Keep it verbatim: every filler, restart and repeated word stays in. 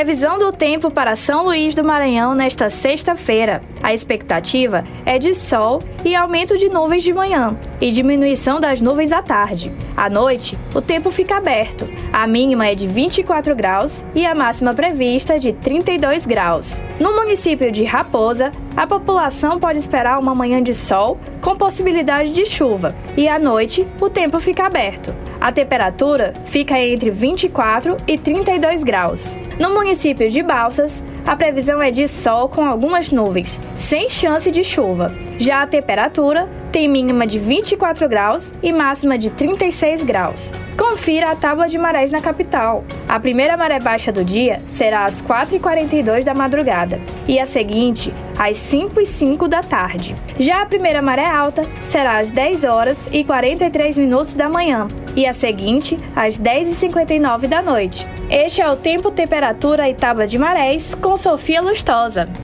Previsão do tempo para São Luís do Maranhão nesta sexta-feira. A expectativa é de sol e aumento de nuvens de manhã e diminuição das nuvens à tarde. À noite, o tempo fica aberto. A mínima é de vinte e quatro graus e a máxima prevista é de trinta e dois graus. No município de Raposa, a população pode esperar uma manhã de sol com possibilidade de chuva e à noite o tempo fica aberto. A temperatura fica entre vinte e quatro e trinta e dois graus. No município de Balsas, a previsão é de sol com algumas nuvens, sem chance de chuva. Já a temperatura tem mínima de vinte e quatro graus e máxima de trinta e seis graus. Confira a tábua de marés na capital. A primeira maré baixa do dia será às quatro e quarenta e dois da madrugada e a seguinte às cinco e cinco da tarde. Já a primeira maré alta será às dez horas e quarenta e três minutos da manhã e a seguinte às dez e cinquenta e nove da noite. Este é o tempo, temperatura e tábua de marés com Sofia Lustosa.